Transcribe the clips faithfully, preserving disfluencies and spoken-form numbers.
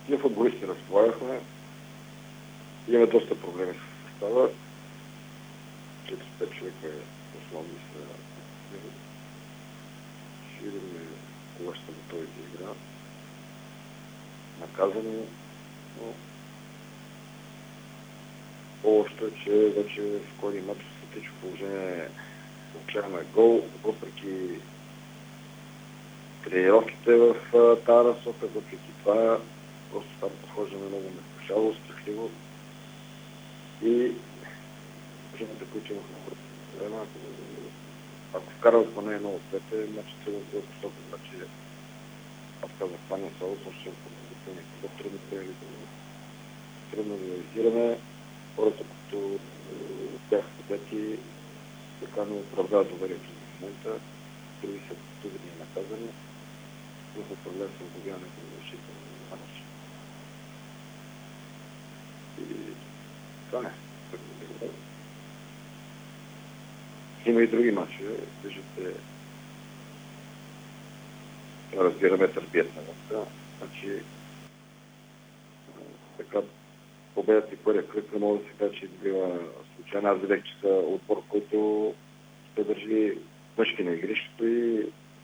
Ние футболисти разполагахме. Имаме доста проблеми с състава. четири-пет човека основни са шириме, кога ще са готови за игра. Наказани, но по-общо е, че вече в кои матч в течо положение получаваме гол, въпреки тренировките в тази насока, въпреки това просто там подхождаме много нескушало, страхливо и жените, които имахме време, ако вкарват поне едно от двете, значи цело е посока, значи аз казах паня Сало, защото ще някакво трудно реализираме. Трудно реализираме хората, които бяха подети, така не оправдават доверието в момента, други са трудни и наказани, но се проблем с обявяването на защитата на матч. И това не. Има и други матчове, виждате, разбираме търпият на вънка. Значи, така, победата и първия кръг не мога да се каже, че била случайна. Аз видях, че са отбор, който ще държи мъжки на игрището и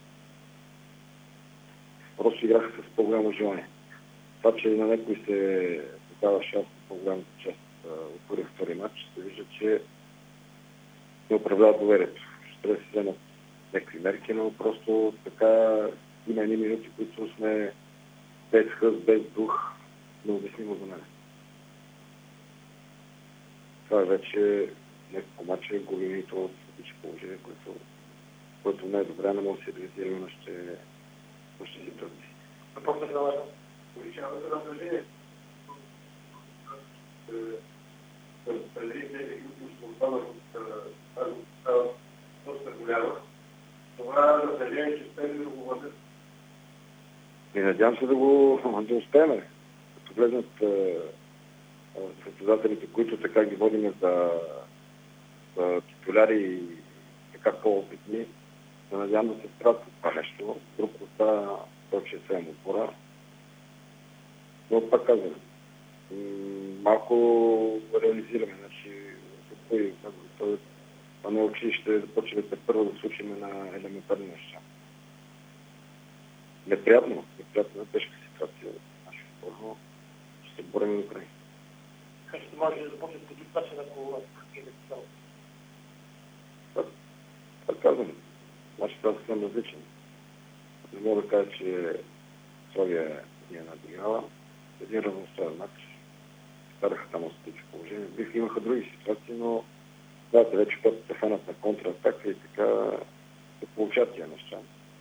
просто играха с по-голямо желание. Това, че на някой се дава шанс на по-голямата част от първи втори матч, се вижда, че не управляват доверието. Ще трябва да се вземат някакви мерки, но просто така има едни минути, които сме без хъст, без дух, необяснимо за мен. Това е вече някакво матче, губим и това от всички положения, което, което не е добре, не може да се реализираме на ще, на ще си тръгни. А после това увеличаваме за напрежение. Разпределих тези, които ще отпадат от тази става доста голяма. Това напрежение ще успеем да го владят. И надявам се да го да успеем. Като влезнат състезателите, които така ги водиме за, за титуляри и така по-опитни, се надявам да се справят с това нещо. Групата точно е седем отбора. Но пак казвам, малко реализираме. Значи, това не е училище да почваме първо да случим на елементарни неща. Неприятно, неприятно е тежка ситуация в нашия спорт, но ще се борим до край. Как ще може да започне по друг начин, ако е написал? Това казвам. Значи това съвсем различен. Не мога да кажа, че Славия ни е надиграла. Един равностроен матч. Караха там остатъчно положение. Бих имаха други ситуации, но знаете, вече когато се фанат на контратака и така се получат тия неща.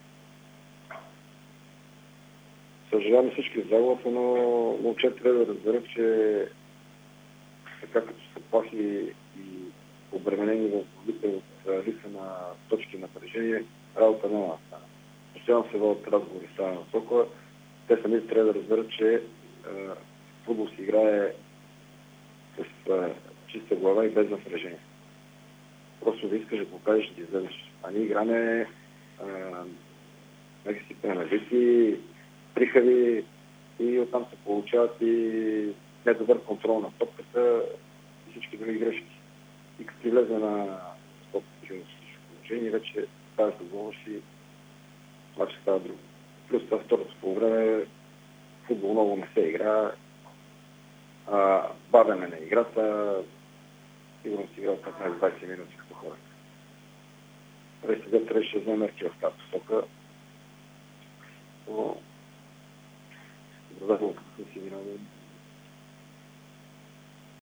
Съжалявам всички за загубата, но момчета трябва да разберат, че така като са плахи и обременени в главите от липса на точки напрежение, работа няма да стане. Постоянно се водят разговори с тази насока. Те самите трябва да разберат, че е, футбол се играе с е, чиста глава и без напрежение. Просто да искаш да покажеш, да излезеш. А ние играме някакси пренавити, прихави и оттам се получават и недобър контрол на топката и всички други грешки. И като ти влезе на топката положение, вече става да говориш и това ще става друго. Плюс това второто по време футбол много не се игра, а, бавене на играта, сигурно си играл петнайсет-двайсет минути като хората. Сега трябваше да вземе мерки в тази посока, но да, какво си виновен.